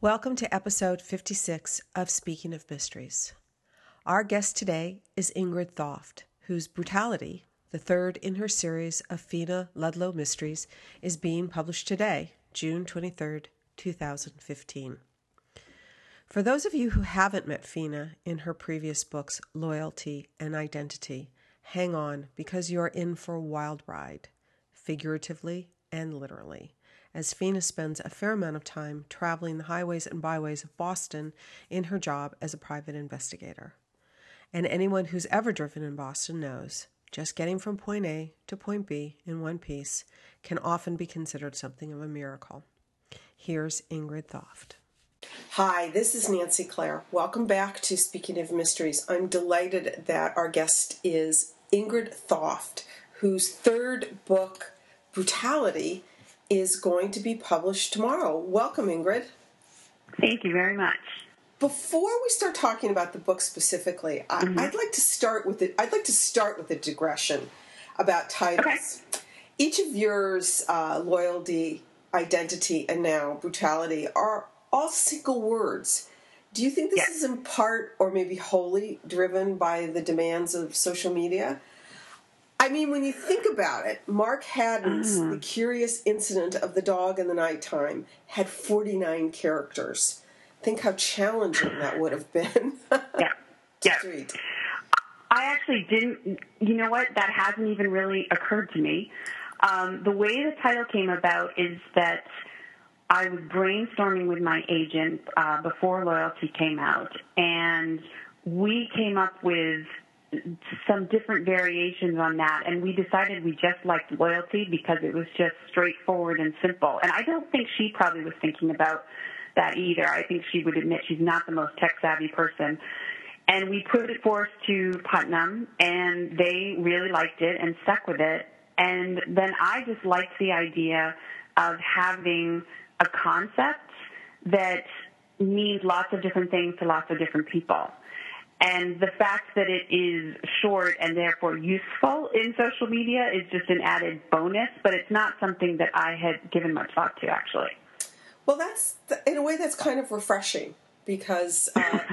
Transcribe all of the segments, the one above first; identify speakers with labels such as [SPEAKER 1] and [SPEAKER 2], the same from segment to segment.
[SPEAKER 1] Welcome to episode 56 of Speaking of Mysteries. Our guest today is Ingrid Thoft, whose Brutality, the third in her series of Fina Ludlow mysteries, is being published today, June 23rd, 2015. For those of you who haven't met Fina in her previous books, Loyalty and Identity, hang on because you are in for a wild ride, figuratively and literally, as Fina spends a fair amount of time traveling the highways and byways of Boston in her job as a private investigator. And anyone who's ever driven in Boston knows just getting from point A to point B in one piece can often be considered something of a miracle. Here's Ingrid Thoft. Hi, this is Nancy Clare. Welcome back to Speaking of Mysteries. I'm delighted that our guest is Ingrid Thoft, whose third book, Brutality, is going to be published tomorrow. Welcome, Ingrid.
[SPEAKER 2] Thank you very much.
[SPEAKER 1] Before we start talking about the book specifically, I'd like to start with a digression about titles. Okay. Each of yours, Loyalty, Identity, and now Brutality, are all single words. Do you think this is in part or maybe wholly driven by the demands of social media? I mean, when you think about it, Mark Haddon's The Curious Incident of the Dog in the Nighttime had 49 characters. Think how challenging that would have been to read.
[SPEAKER 2] I actually didn't, you know what, that hasn't even really occurred to me. The way the title came about is that I was brainstorming with my agent before Loyalty came out, and we came up with some different variations on that, and we decided we just liked Loyalty because it was just straightforward and simple. And I don't think she probably was thinking about that either. I think she would admit she's not the most tech-savvy person. And we put it forth to Putnam, and they really liked it and stuck with it. And then I just liked the idea of having a concept that means lots of different things to lots of different people. And the fact that it is short and therefore useful in social media is just an added bonus, but it's not something that I had given much thought to, actually.
[SPEAKER 1] Well, in a way, that's kind of refreshing because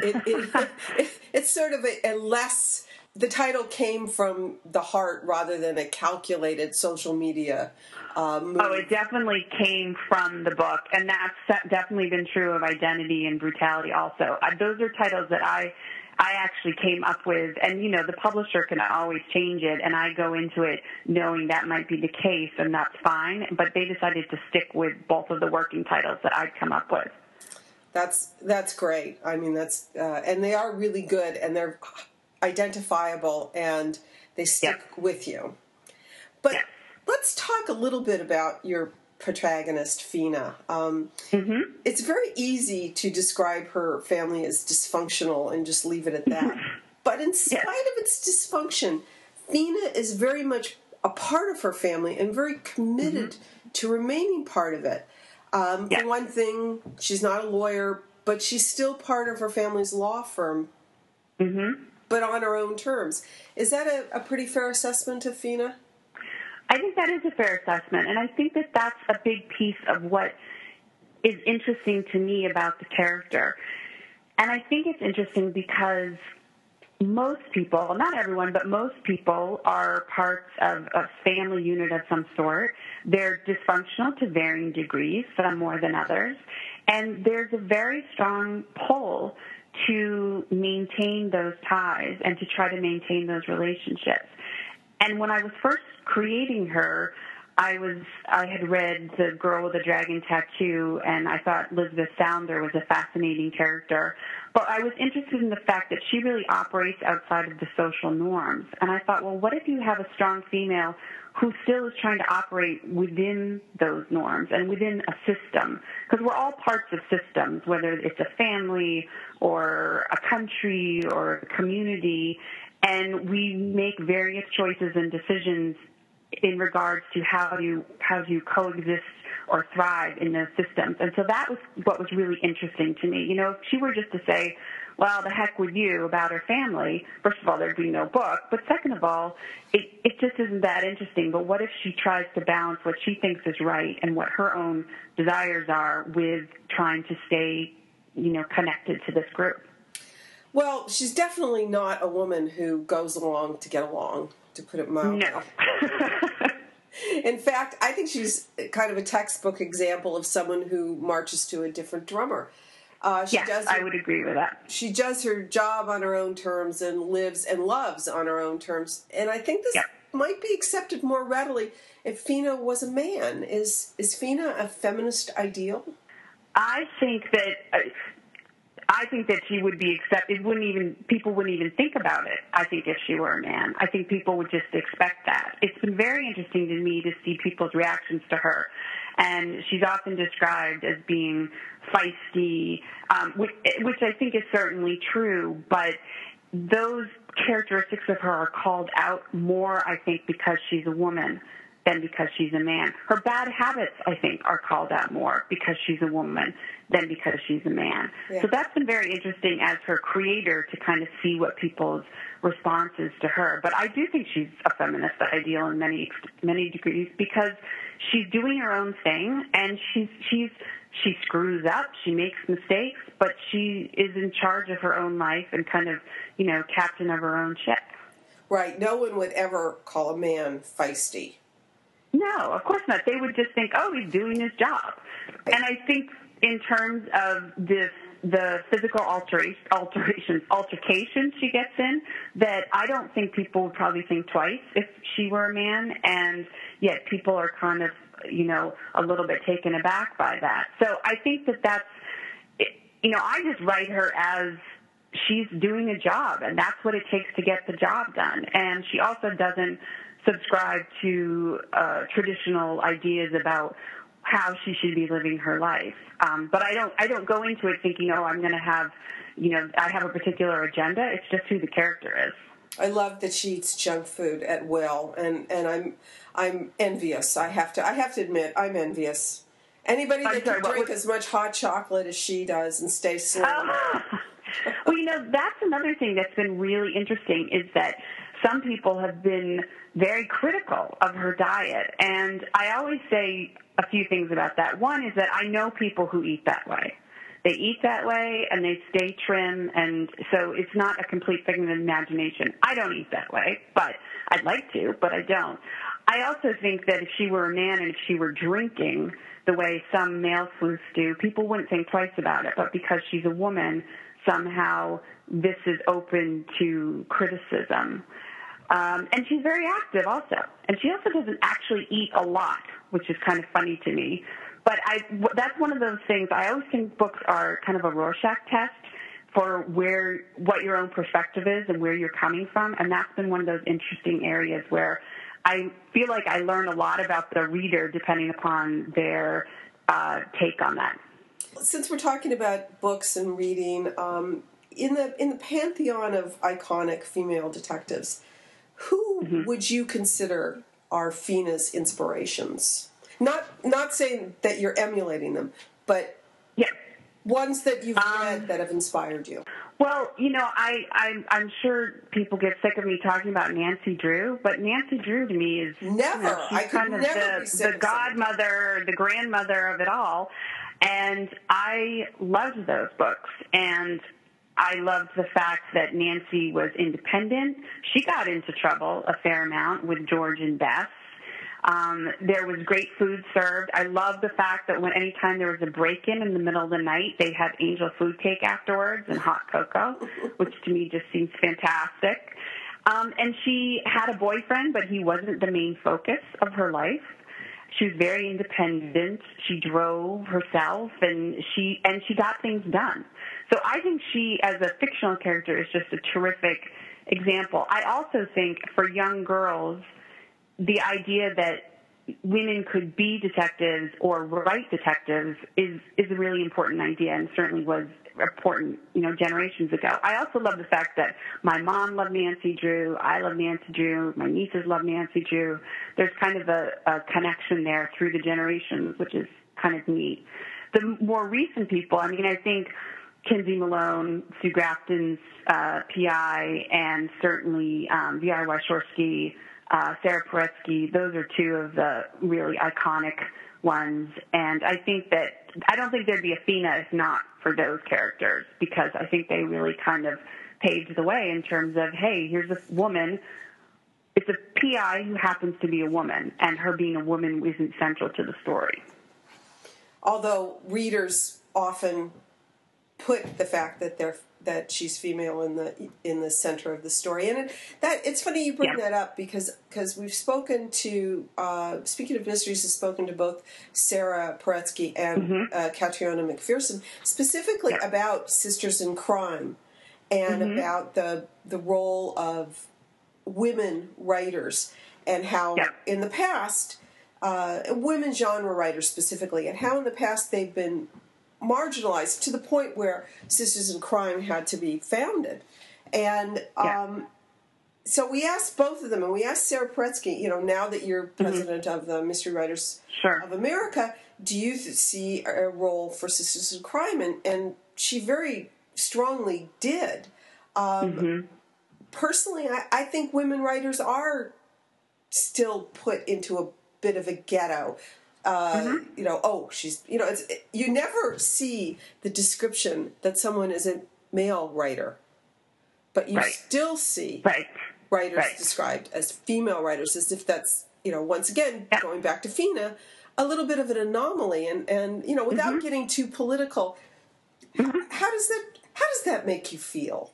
[SPEAKER 1] it's sort of a less... The title came from the heart rather than a calculated social media move.
[SPEAKER 2] Oh, it definitely came from the book, and that's definitely been true of Identity and Brutality also. Those are titles that I actually came up with, and, you know, the publisher can always change it, and I go into it knowing that might be the case, and that's fine, but they decided to stick with both of the working titles that I'd come up with.
[SPEAKER 1] That's great. I mean, and they are really good, and they're identifiable, and they stick with you. But let's talk a little bit about your protagonist, Fina. It's very easy to describe her family as dysfunctional and just leave it at that. But in spite of its dysfunction, Fina is very much a part of her family and very committed to remaining part of it. For one thing, she's not a lawyer, but she's still part of her family's law firm, but on her own terms. Is that a pretty fair assessment of Fina?
[SPEAKER 2] I think that is a fair assessment, and I think that that's a big piece of what is interesting to me about the character. And I think it's interesting because most people, not everyone, but most people are parts of a family unit of some sort. They're dysfunctional to varying degrees, some more than others, and there's a very strong pull to maintain those ties and to try to maintain those relationships. And when I was first creating her, I had read The Girl with the Dragon Tattoo, and I thought Elizabeth Sounder was a fascinating character. But I was interested in the fact that she really operates outside of the social norms. And I thought, well, what if you have a strong female who still is trying to operate within those norms and within a system? Because we're all parts of systems, whether it's a family or a country or a community, and we make various choices and decisions in regards to how you coexist or thrive in those systems. And so that was what was really interesting to me. You know, if she were just to say, well, the heck with you about her family, first of all, there'd be no book. But second of all, it just isn't that interesting. But what if she tries to balance what she thinks is right and what her own desires are with trying to stay connected to this group.
[SPEAKER 1] Well, she's definitely not a woman who goes along to get along, to put it mildly.
[SPEAKER 2] No.
[SPEAKER 1] In fact, I think she's kind of a textbook example of someone who marches to a different drummer.
[SPEAKER 2] I would agree with that.
[SPEAKER 1] She does her job on her own terms and lives and loves on her own terms. And I think this might be accepted more readily if Fina was a man. Is Fina a feminist ideal?
[SPEAKER 2] I think that she would be accepted. People wouldn't even think about it, I think, if she were a man. I think people would just expect that. It's been very interesting to me to see people's reactions to her. And she's often described as being feisty, which I think is certainly true, but those characteristics of her are called out more, I think, because she's a woman than because she's a man. Her bad habits, I think, are called out more because she's a woman than because she's a man. Yeah. So that's been very interesting as her creator to kind of see what people's responses to her. But I do think she's a feminist ideal in many degrees because she's doing her own thing, and she screws up, she makes mistakes, but she is in charge of her own life and kind of, captain of her own ship.
[SPEAKER 1] Right. No one would ever call a man feisty.
[SPEAKER 2] No, of course not. They would just think, oh, he's doing his job. And I think in terms of the physical altercations she gets in, that I don't think people would probably think twice if she were a man, and yet people are kind of, a little bit taken aback by that. So I think that's, I just write her as she's doing a job, and that's what it takes to get the job done. And she also doesn't subscribe to traditional ideas about how she should be living her life. But I don't go into it thinking, I'm going to have, I have a particular agenda. It's just who the character is.
[SPEAKER 1] I love that she eats junk food at will, and I'm envious. I have to admit, I'm envious. Anybody that can drink as much hot chocolate as she does and stay slim.
[SPEAKER 2] Well, that's another thing that's been really interesting is that some people have been very critical of her diet. And I always say a few things about that. One is that I know people who eat that way. They eat that way and they stay trim, and so it's not a complete figment of imagination. I don't eat that way, but I'd like to, but I don't. I also think that if she were a man and if she were drinking the way some male sleuths do, people wouldn't think twice about it. But because she's a woman, somehow this is open to criticism. And she's very active also. And she also doesn't actually eat a lot, which is kind of funny to me. But that's one of those things. I always think books are kind of a Rorschach test for what your own perspective is and where you're coming from. And that's been one of those interesting areas where I feel like I learn a lot about the reader depending upon their take on that.
[SPEAKER 1] Since we're talking about books and reading, in the pantheon of iconic female detectives, who would you consider are Fina's inspirations? Not saying that you're emulating them, but ones that you've read that have inspired you.
[SPEAKER 2] Well, I'm sure people get sick of me talking about Nancy Drew, but Nancy Drew to me is
[SPEAKER 1] never. I could
[SPEAKER 2] kind of
[SPEAKER 1] never be sick
[SPEAKER 2] the godmother, the grandmother of it all. And I loved those books, and I loved the fact that Nancy was independent. She got into trouble a fair amount with George and Bess. There was great food served. I love the fact that anytime there was a break-in in the middle of the night, they had angel food cake afterwards and hot cocoa, which to me just seems fantastic. And she had a boyfriend, but he wasn't the main focus of her life. She was very independent. She drove herself, and she got things done. So I think she, as a fictional character, is just a terrific example. I also think for young girls, the idea that women could be detectives or write detectives is a really important idea, and certainly was important, generations ago. I also love the fact that my mom loved Nancy Drew, I love Nancy Drew, my nieces love Nancy Drew. There's kind of a connection there through the generations, which is kind of neat. The more recent people, I think Kinsey Malone, Sue Grafton's PI, and certainly V.I. Wyshorsky, Sarah Paretsky, those are two of the really iconic ones. And I think that I don't think there'd be Athena if not for those characters, because I think they really kind of paved the way in terms of, hey, here's this woman. It's a PI who happens to be a woman, and her being a woman isn't central to the story.
[SPEAKER 1] Although readers often put the fact that she's female in the center of the story, and it's funny you bring that up because we've spoken to Speaking of Mysteries has spoken to both Sarah Paretsky and Catriona McPherson specifically about Sisters in Crime and about the role of women writers and how in the past women genre writers specifically, and how in the past they've been marginalized to the point where Sisters in Crime had to be founded. And so we asked both of them, and we asked Sarah Paretsky, now that you're president of the Mystery Writers of America, do you see a role for Sisters in Crime? And she very strongly did. Personally, I think women writers are still put into a bit of a ghetto. She's, you never see the description that someone is a male writer, but you still see writers described as female writers, as if that's, once again, going back to Fina, a little bit of an anomaly. And without getting too political, how does that make you feel?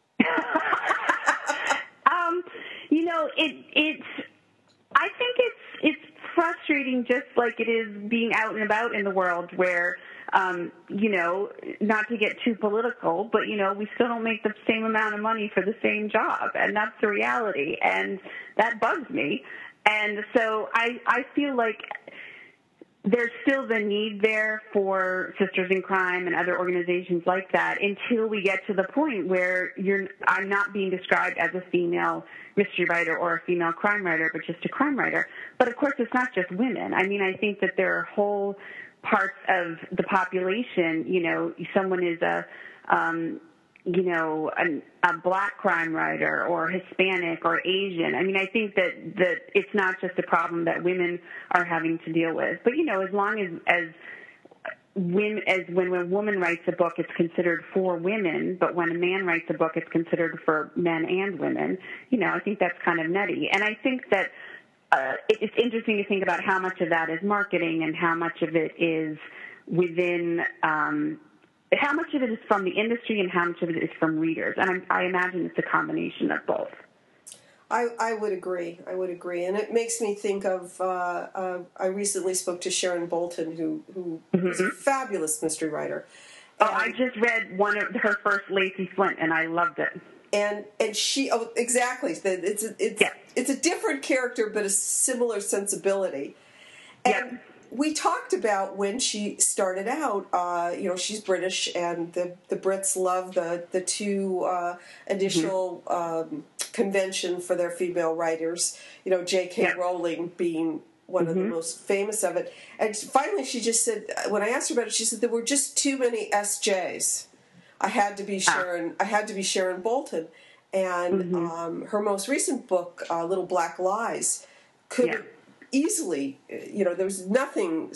[SPEAKER 2] I think it's frustrating, just like it is being out and about in the world where, not to get too political, but, we still don't make the same amount of money for the same job. And that's the reality. And that bugs me. And so I feel like there's still the need there for Sisters in Crime and other organizations like that until we get to the point where I'm not being described as a female mystery writer or a female crime writer, but just a crime writer. But, of course, it's not just women. I mean, I think that there are whole parts of the population, someone is a black crime writer or Hispanic or Asian. I mean, I think that it's not just a problem that women are having to deal with. But, as long as when a woman writes a book, it's considered for women, but when a man writes a book, it's considered for men and women. I think that's kind of nutty. And I think that it's interesting to think about how much of that is marketing and how much of it is within how much of it is from the industry and how much of it is from readers. And I imagine it's a combination of both.
[SPEAKER 1] I would agree. And it makes me think of, I recently spoke to Sharon Bolton, who is a fabulous mystery writer.
[SPEAKER 2] I just read one of her first, Lacey Flint, and I loved it.
[SPEAKER 1] And she, exactly. It's a different character, but a similar sensibility. And we talked about when she started out, she's British, and the Brits love the two initial convention for their female writers, J.K. Rowling being one of the most famous of it. And finally she just said, when I asked her about it, she said there were just too many SJs. I had to be Sharon Bolton. And her most recent book, Little Black Lies, could easily, there was nothing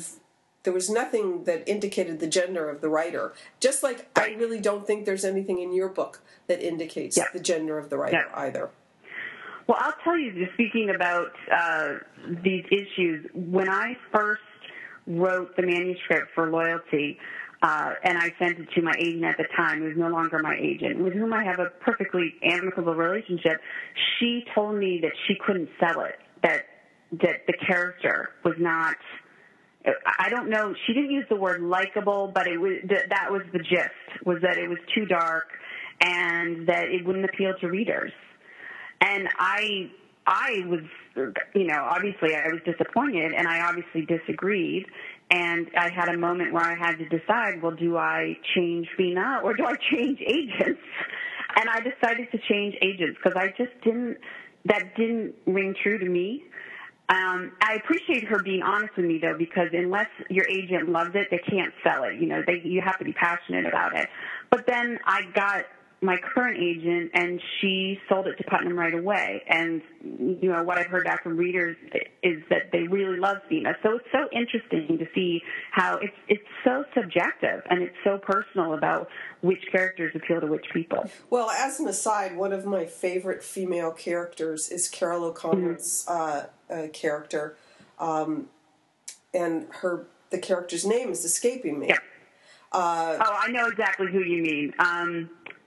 [SPEAKER 1] that indicated the gender of the writer. Just like I really don't think there's anything in your book that indicates the gender of the writer either.
[SPEAKER 2] Well, I'll tell you, just speaking about these issues, when I first wrote the manuscript for Loyalty, and I sent it to my agent at the time, who was no longer my agent, with whom I have a perfectly amicable relationship, she told me that she couldn't sell it, that the character was not, I don't know, she didn't use the word likable, but it was that was the gist, was that it was too dark and that it wouldn't appeal to readers. And I was, obviously I was disappointed, and I obviously disagreed. And I had a moment where I had to decide, well, do I change Fina or do I change agents? And I decided to change agents because that didn't ring true to me. I appreciate her being honest with me, though, because unless your agent loves it, they can't sell it. You have to be passionate about it. But then I got my current agent, and she sold it to Putnam right away. And, you know, what I've heard back from readers is that they really love Fina. So it's so interesting to see how it's so subjective and it's so personal about which characters appeal to which people.
[SPEAKER 1] Well, as an aside, one of my favorite female characters is Carol O'Connor's character, and the character's name is escaping me.
[SPEAKER 2] Yeah. I know exactly who you mean. I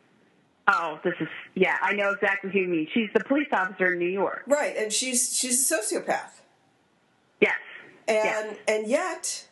[SPEAKER 2] know exactly who you mean. She's the police officer in New York.
[SPEAKER 1] Right, and she's a sociopath.
[SPEAKER 2] Yes.
[SPEAKER 1] And yet,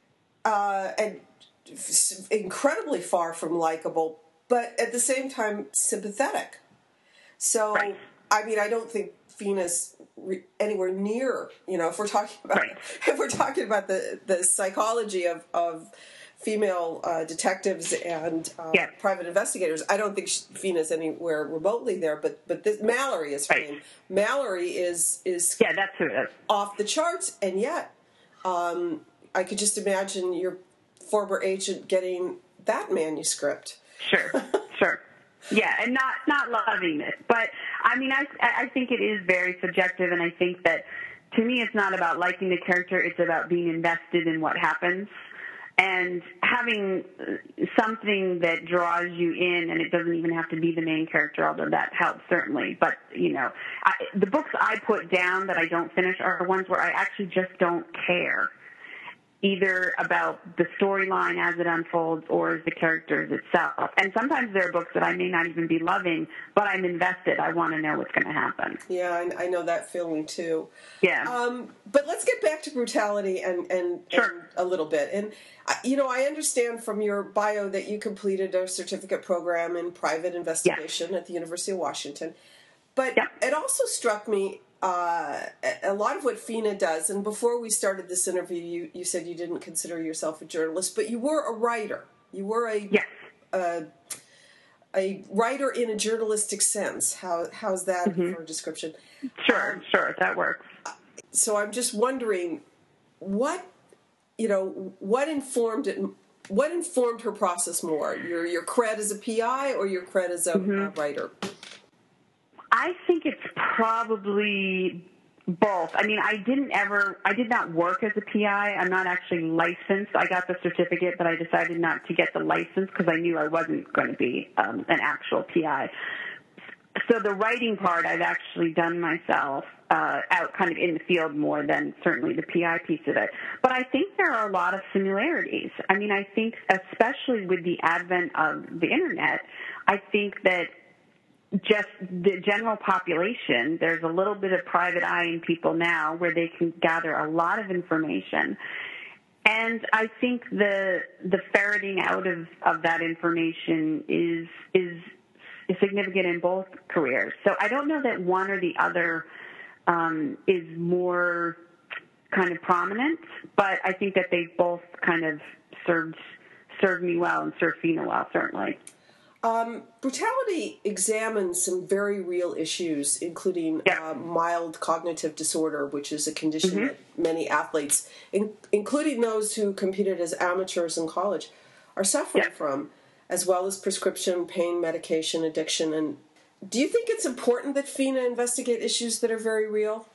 [SPEAKER 1] incredibly far from likable, but at the same time sympathetic. So,
[SPEAKER 2] right.
[SPEAKER 1] I mean, I don't think Fina's anywhere near, you know, if we're talking about
[SPEAKER 2] right.
[SPEAKER 1] the psychology of female detectives and private investigators, I don't think Fina's anywhere remotely there. But Mallory is her name. Mallory is
[SPEAKER 2] that's who it is.
[SPEAKER 1] Off the charts, and yet I could just imagine your former agent getting that manuscript.
[SPEAKER 2] Sure. Yeah, and not loving it. But, I mean, I think it is very subjective, and I think that, to me, it's not about liking the character, it's about being invested in what happens. And having something that draws you in, and it doesn't even have to be the main character, although that helps certainly. But, you know, the books I put down that I don't finish are ones where I actually just don't care, either about the storyline as it unfolds or the characters itself. And sometimes there are books that I may not even be loving, but I'm invested. I want to know what's going to happen.
[SPEAKER 1] Yeah, I know that feeling too.
[SPEAKER 2] Yeah.
[SPEAKER 1] But let's get back to Brutality and a little bit. And, you know, I understand from your bio that you completed a certificate program in private investigation at the University of Washington. But it also struck me a lot of what Fina does, and before we started this interview, you said you didn't consider yourself a journalist, but you were a writer. You were a writer in a journalistic sense. How's that for a description?
[SPEAKER 2] Sure, that works.
[SPEAKER 1] So I'm just wondering, what informed it? What informed her process more? Your cred as a PI or your cred as a writer?
[SPEAKER 2] I think it's probably both. I mean, I did not work as a PI. I'm not actually licensed. I got the certificate, but I decided not to get the license because I knew I wasn't going to be an actual PI. So the writing part I've actually done myself out kind of in the field more than certainly the PI piece of it. But I think there are a lot of similarities. I mean, I think especially with the advent of the Internet, I think that just the general population, there's a little bit of private eye in people now where they can gather a lot of information. And I think the ferreting out of that information is significant in both careers. So I don't know that one or the other is more kind of prominent, but I think that they both kind of served me well and served Fina well, certainly.
[SPEAKER 1] Brutality examines some very real issues, including mild cognitive disorder, which is a condition that many athletes, including those who competed as amateurs in college, are suffering from, as well as prescription pain medication addiction. And do you think it's important that Fina investigate issues that are very real?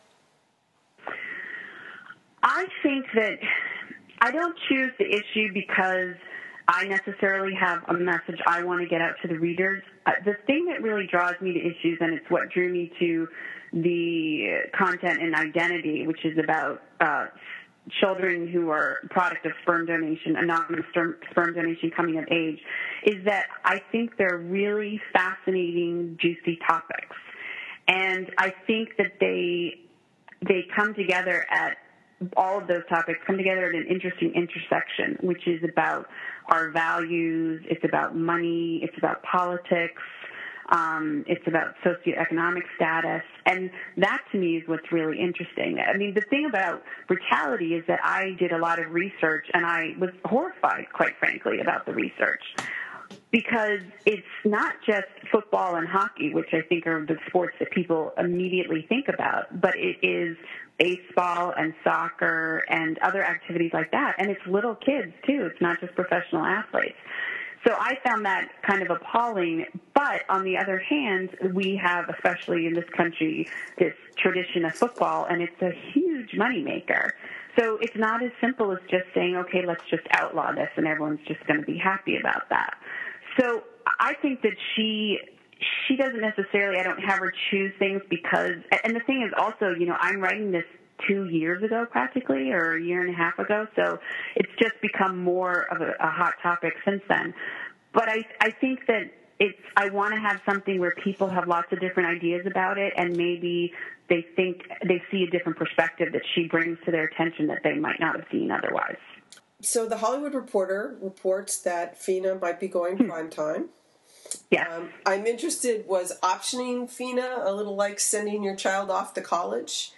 [SPEAKER 2] I think that I don't choose the issue because I necessarily have a message I want to get out to the readers. The thing that really draws me to issues, and it's what drew me to the content and identity, which is about children who are product of sperm donation, anonymous sperm donation coming of age, is that I think they're really fascinating, juicy topics. And I think that they come together all of those topics come together at an interesting intersection, which is about our values, it's about money, it's about politics, it's about socioeconomic status, and that to me is what's really interesting. I mean, the thing about Brutality is that I did a lot of research, and I was horrified, quite frankly, about the research, because it's not just football and hockey, which I think are the sports that people immediately think about, but it is baseball and soccer and other activities like that. And it's little kids, too. It's not just professional athletes. So I found that kind of appalling. But on the other hand, we have, especially in this country, this tradition of football, and it's a huge moneymaker. So it's not as simple as just saying, okay, let's just outlaw this, and everyone's just going to be happy about that. So I think that she doesn't necessarily, I don't have her choose things because, and the thing is also, I'm writing this 2 years ago practically, or a year and a half ago, so it's just become more of a hot topic since then. But I think that I want to have something where people have lots of different ideas about it, and maybe they see a different perspective that she brings to their attention that they might not have seen otherwise.
[SPEAKER 1] So the Hollywood Reporter reports that Fina might be going primetime.
[SPEAKER 2] Yeah.
[SPEAKER 1] I'm interested, was optioning Fina a little like sending your child off to college?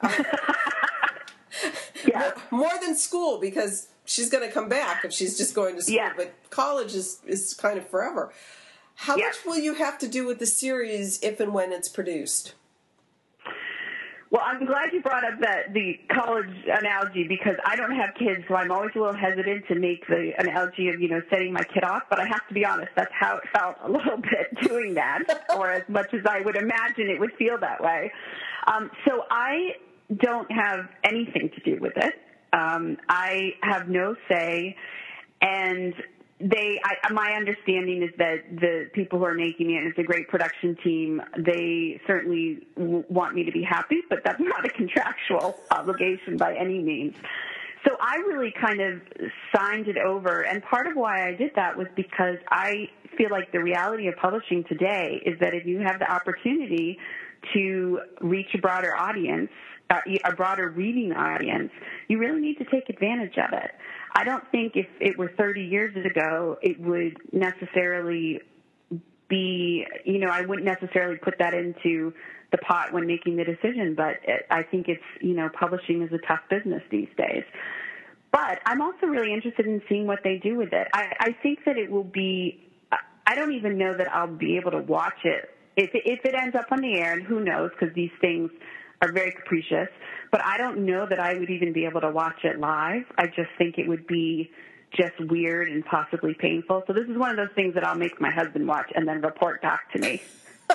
[SPEAKER 2] Yeah.
[SPEAKER 1] More than school, because she's going to come back if she's just going to school.
[SPEAKER 2] Yeah.
[SPEAKER 1] But college is kind of forever. How much will you have to do with the series if and when it's produced?
[SPEAKER 2] Well, I'm glad you brought up the college analogy, because I don't have kids, so I'm always a little hesitant to make the analogy of, sending my kid off. But I have to be honest, that's how it felt a little bit doing that, or as much as I would imagine it would feel that way. So I don't have anything to do with it. I have no say, and my understanding is that the people who are making it, it's a great production team. They certainly want me to be happy, but that's not a contractual obligation by any means. So I really kind of signed it over, and part of why I did that was because I feel like the reality of publishing today is that if you have the opportunity to reach a broader audience, a broader reading audience, you really need to take advantage of it. I don't think if it were 30 years ago, it would necessarily be, I wouldn't necessarily put that into the pot when making the decision, but I think it's, publishing is a tough business these days. But I'm also really interested in seeing what they do with it. I think that it will be, I don't even know that I'll be able to watch it. If it ends up on the air, and who knows, because these things are very capricious, but I don't know that I would even be able to watch it live. I just think it would be just weird and possibly painful. So this is one of those things that I'll make my husband watch and then report back to me.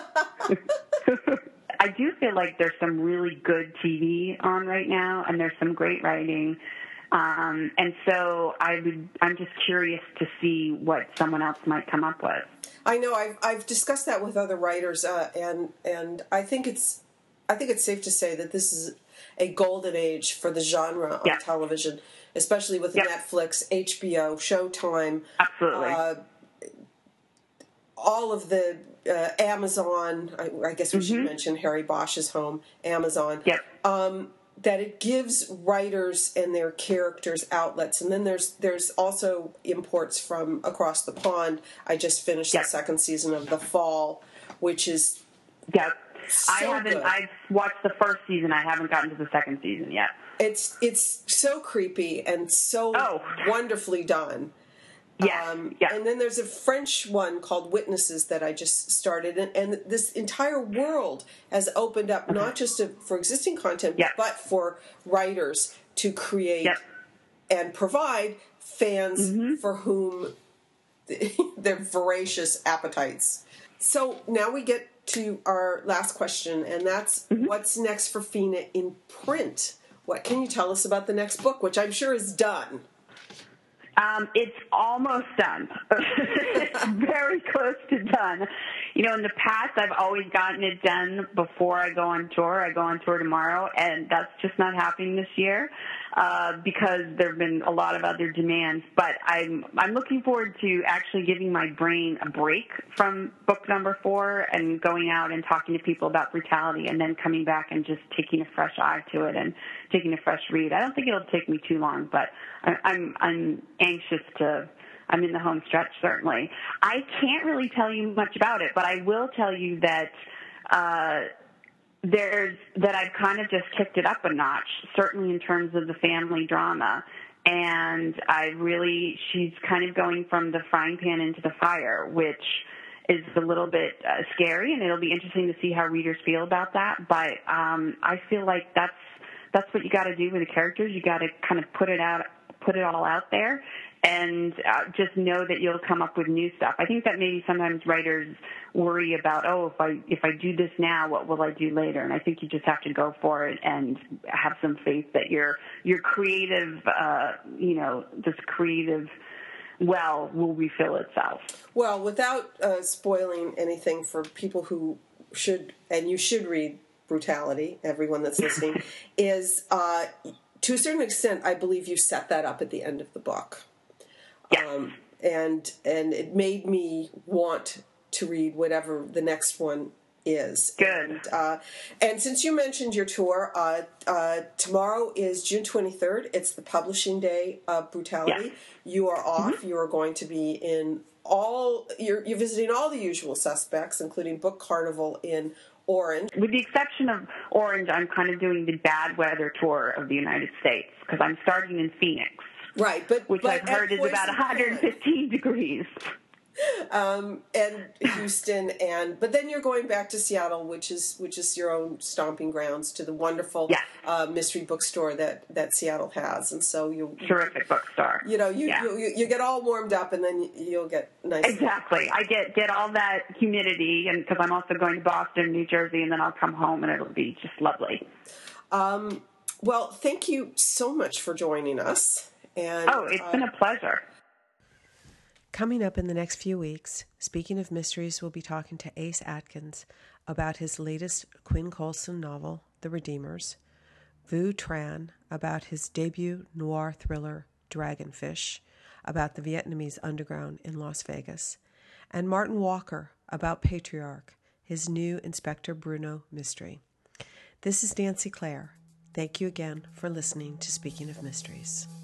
[SPEAKER 2] I do feel like there's some really good TV on right now, and there's some great writing. And so I'm just curious to see what someone else might come up with.
[SPEAKER 1] I know I've discussed that with other writers, and I think it's safe to say that this is a golden age for the genre on television, especially with Netflix, HBO, Showtime.
[SPEAKER 2] Absolutely.
[SPEAKER 1] All of the Amazon, I guess we should mention Harry Bosch's home, Amazon.
[SPEAKER 2] Yep.
[SPEAKER 1] That it gives writers and their characters outlets. And then there's also imports from across the pond. I just finished the second season of The Fall, which is so good.
[SPEAKER 2] I've watched the first season. I haven't gotten to the second season yet.
[SPEAKER 1] It's so creepy and so wonderfully done. And then there's a French one called Witnesses that I just started, and this entire world has opened up not just for existing content, but for writers to create and provide fans for whom they're voracious appetites. So now we get to our last question, and that's what's next for Fina in print? What can you tell us about the next book, which I'm sure is done?
[SPEAKER 2] It's almost done. It's very close to done. In the past, I've always gotten it done before I go on tour. I go on tour tomorrow, and that's just not happening this year because there have been a lot of other demands. But I'm looking forward to actually giving my brain a break from book number 4 and going out and talking to people about brutality, and then coming back and just taking a fresh eye to it and taking a fresh read. I don't think it'll take me too long, but I'm anxious to. I'm in the home stretch, certainly. I can't really tell you much about it, but I will tell you that I've kind of just kicked it up a notch, certainly in terms of the family drama. And she's kind of going from the frying pan into the fire, which is a little bit scary, and it'll be interesting to see how readers feel about that. But I feel like that's what you got to do with the characters. You got to kind of put it all out there. and just know that you'll come up with new stuff. I think that maybe sometimes writers worry about, if I do this now, what will I do later? And I think you just have to go for it and have some faith that your creative, this creative well will refill itself.
[SPEAKER 1] Well, without spoiling anything for people who should read Brutality, everyone that's listening, is to a certain extent, I believe you set that up at the end of the book.
[SPEAKER 2] Yes.
[SPEAKER 1] And it made me want to read whatever the next one is.
[SPEAKER 2] Good.
[SPEAKER 1] And since you mentioned your tour, tomorrow is June 23rd. It's the publishing day of Brutality.
[SPEAKER 2] Yes.
[SPEAKER 1] You are off. Mm-hmm. You are going to be in you're visiting all the usual suspects, including Book Carnival in Orange.
[SPEAKER 2] With the exception of Orange, I'm kind of doing the bad weather tour of the United States because I'm starting in Phoenix.
[SPEAKER 1] Right,
[SPEAKER 2] which I've heard is about 115 degrees.
[SPEAKER 1] And Houston, but then you're going back to Seattle, which is your own stomping grounds, to the wonderful mystery bookstore that Seattle has, and so
[SPEAKER 2] terrific bookstore.
[SPEAKER 1] You get all warmed up, and then you'll get nice.
[SPEAKER 2] Exactly, I get all that humidity, and because I'm also going to Boston, New Jersey, and then I'll come home, and it'll be just lovely.
[SPEAKER 1] Well, thank you so much for joining us. And,
[SPEAKER 2] it's been a pleasure.
[SPEAKER 1] Coming up in the next few weeks, Speaking of Mysteries, we'll be talking to Ace Atkins about his latest Quinn Colson novel, The Redeemers, Vu Tran about his debut noir thriller, Dragonfish, about the Vietnamese underground in Las Vegas, and Martin Walker about Patriarch, his new Inspector Bruno mystery. This is Nancy Clare. Thank you again for listening to Speaking of Mysteries.